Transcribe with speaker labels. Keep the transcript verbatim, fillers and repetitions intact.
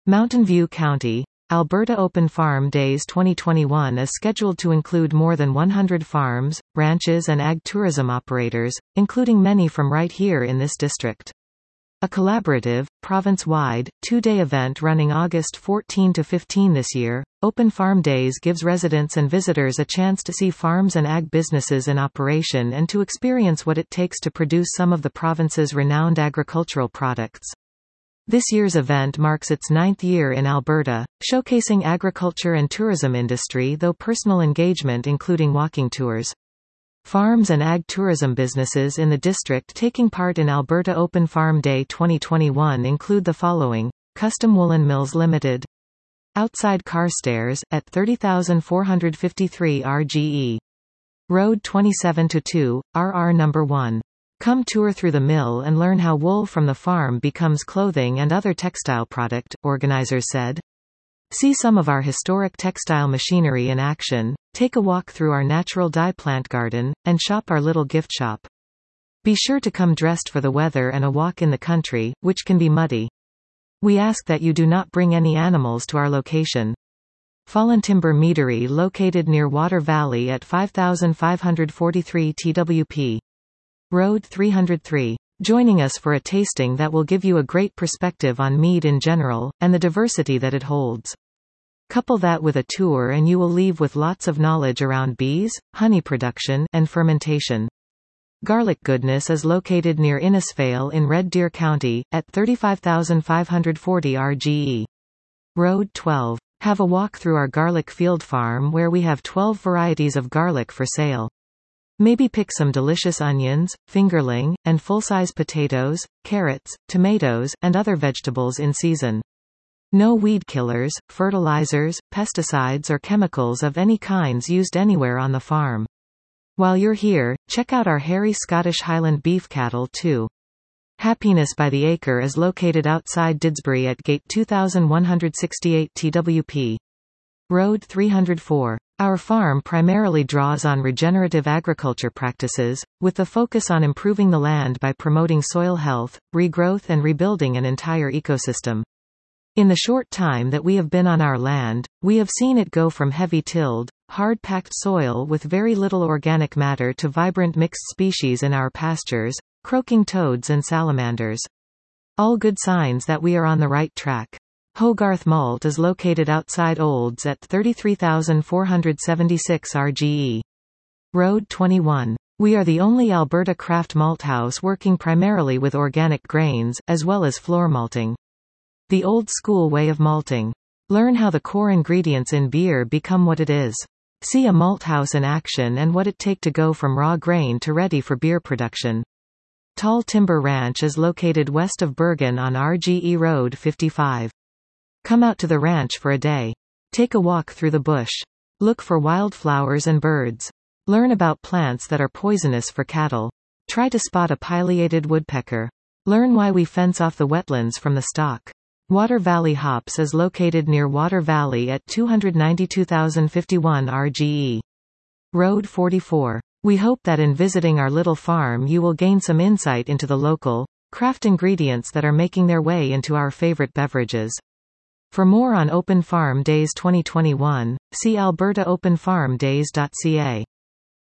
Speaker 1: Mountain View County, Alberta Open Farm Days twenty twenty-one is scheduled to include more than one hundred farms, ranches and ag tourism operators, including many from right here in this district. A collaborative, province-wide, two-day event running August fourteenth to fifteenth this year, Open Farm Days gives residents and visitors a chance to see farms and ag businesses in operation and to experience what it takes to produce some of the province's renowned agricultural products. This year's event marks its ninth year in Alberta, showcasing agriculture and tourism industry though personal engagement including walking tours. Farms and ag tourism businesses in the district taking part in Alberta Open Farm Day twenty twenty-one include the following: Custom Woolen Mills Limited. Outside Carstairs, at thirty thousand four hundred fifty-three R G E. Road twenty-seven to two, R R number one. Come tour through the mill and learn how wool from the farm becomes clothing and other textile product, organizers said. See some of our historic textile machinery in action, take a walk through our natural dye plant garden, and shop our little gift shop. Be sure to come dressed for the weather and a walk in the country, which can be muddy. We ask that you do not bring any animals to our location. Fallen Timber Meadery located near Water Valley at five thousand five hundred forty-three T W P. Road three oh three. Joining us for a tasting that will give you a great perspective on mead in general, and the diversity that it holds. Couple that with a tour and you will leave with lots of knowledge around bees, honey production, and fermentation. Garlic Goodness is located near Innisfail in Red Deer County, at thirty-five thousand five hundred forty R G E. Road twelve. Have a walk through our garlic field farm where we have twelve varieties of garlic for sale. Maybe pick some delicious onions, fingerling, and full-size potatoes, carrots, tomatoes, and other vegetables in season. No weed killers, fertilizers, pesticides or chemicals of any kinds used anywhere on the farm. While you're here, check out our hairy Scottish Highland beef cattle too. Happiness by the Acre is located outside Didsbury at gate two thousand one hundred sixty-eight T W P. Road three oh four. Our farm primarily draws on regenerative agriculture practices, with the focus on improving the land by promoting soil health, regrowth and rebuilding an entire ecosystem. In the short time that we have been on our land, we have seen it go from heavy-tilled, hard-packed soil with very little organic matter to vibrant mixed species in our pastures, croaking toads and salamanders. All good signs that we are on the right track. Hogarth Malt is located outside Olds at thirty-three thousand four hundred seventy-six R G E. Road twenty-one. We are the only Alberta craft malt house working primarily with organic grains, as well as floor malting. The old school way of malting. Learn how the core ingredients in beer become what it is. See a malt house in action and what it take to go from raw grain to ready for beer production. Tall Timber Ranch is located west of Bergen on R G E Road fifty-five. Come out to the ranch for a day. Take a walk through the bush. Look for wildflowers and birds. Learn about plants that are poisonous for cattle. Try to spot a pileated woodpecker. Learn why we fence off the wetlands from the stock. Water Valley Hops is located near Water Valley at two hundred ninety-two thousand fifty-one R G E. Road forty-four. We hope that in visiting our little farm you will gain some insight into the local, craft ingredients that are making their way into our favorite beverages. For more on Open Farm Days twenty twenty-one, see alberta open farm days dot c a.